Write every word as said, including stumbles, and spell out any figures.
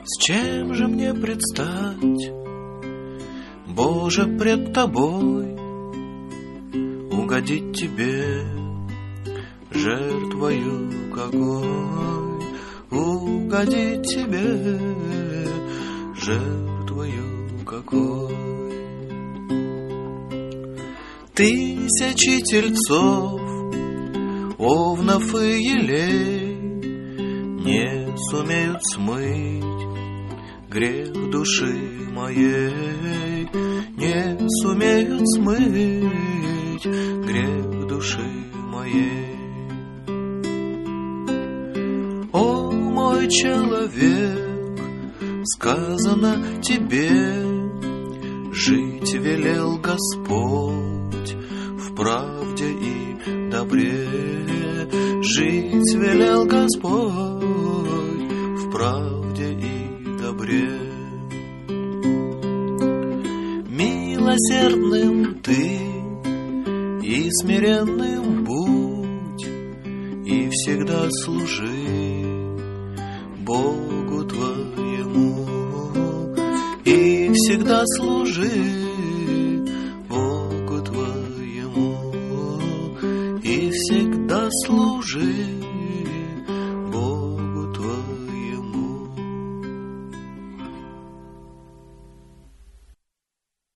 С чем же мне предстать, Боже, пред Тобой, угодить Тебе жертвою какой, угодить Тебе жертвою какой. Тысячи тельцов, овнов и елей не сумеют смыть грех души моей, не сумеют смыть грех души моей. О, мой человек, сказано тебе, жить велел Господь в правде и добре, жить велел Господь в правде и добре. Милосердным ты и смиренным будь, и всегда служи Богу твоему, и всегда служи Богу твоему, и всегда служи